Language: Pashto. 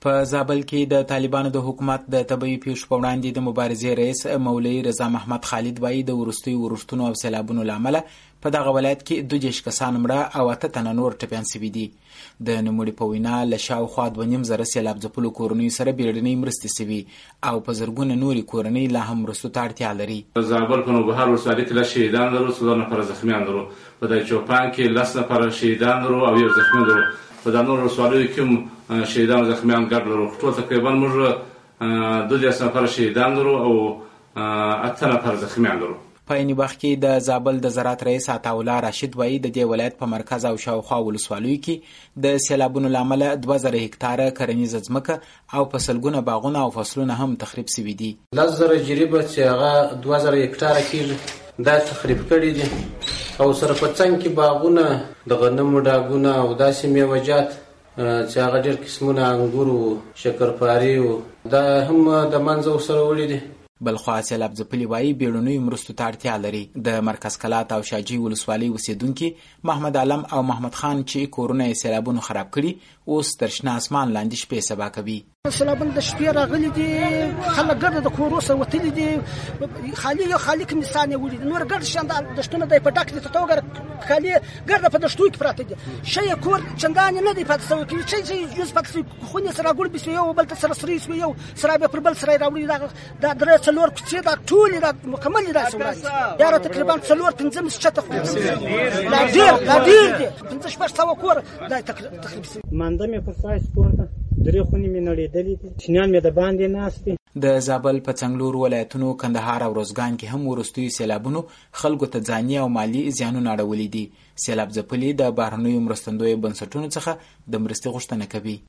په زابل کې د طالبانو د حکومت د طبيعي پیښو په وړاندې د مبارزې رئیس مولوي رضا محمد خالد وایي د وروستیو اورښتونو او سیلابونو له امله په دغه ولایت کې 22 کسان مړه او 8 تنه نور ټپیان شوي دي. د نوموړي په وینا له شاوخوا 2.5 سیلاب ځپلو کورنیو سره بیړنۍ مرستې شوي او په زرګونه نورې کورنۍ لا هم مرستو ته اړتیا لري. زابل په نوبهار ولسوالۍ کې 10 شهیدان لرو، 14 نفره زخمیان لرو. په دای چوپان کې 10 نفره شهیدان لرو او 1 زخمی لرو. په دا نور ولسوالیو کې شهیدان او زخمیان ګډ لرو. ټول تقریبا موږ 12 نفره شهیدان لرو او 8 نفره زخمیان لرو. په عین وخت کې د زابل د زراعت رئیس عطاالله راشد وایي د دې ولایت په مرکز او شاوخوا ولسوالیو کې د سیلابونو له امله 2000 هکتاره کرنیزه ځمکه او په سلګونه باغونه او فصلونه هم تخریب شوي دي. 10,000 جریبه چې هغه 2000 هکتاره کېږي دا تخریب کړي دي او سره په څنګ کې باغونه د غنمو ډاګونه او داسې میوه‌جات چې هغه ډېر قسمونه انګور او شکرپارې دا هم د منځه سره وړي دي. بلخوا سیلاب ځپلي وایي بیړنیو مرستو ته اړتیا لري. د مرکز کلات او شاجوی ولسوالۍ اوسیدونکي محمد عالم او محمد خان چې کورونه یې سیلابونو خراب کړي اوس تر شنه اسمان لاندې شپې سبا کوي. سیلابونه د شپې راغلي دي، خلک ګرده د کورو سره وتلي دي، خالي یو خالي کوم انسان یې وړي دي، نور ګرد شان د دشتونه دی په ډک دي ته وګوره خالي ګرده په دشتو کې پراته دي، شی کور چندانې نه دی پاتې شوی کې چې جز پاتې شوی خونې سره ګور بس یو بل ته سره سری سوی یو سره به پر بل سره راوړي دا درې څلور کوڅې دا ټول دا مکمل دا سوړای دا تقریبا څلور 15 شته خو لا ډیر دي 15 کور دا تقریبا مانده مې پر سای سپورت درې خونې مې نړېدلې دي، چینیان مې د باندې ناست دي. د زابل په څنګلور ولایتونو کندهار او روزګان کې هم وروستیو سیلابونو خلکو ته ځاني او مالی زیانونه اړولي دي. سیلاب ځپلي د بهرنیو مرستندویو بنسټونو څخه د مرستې غوښتنه کوي.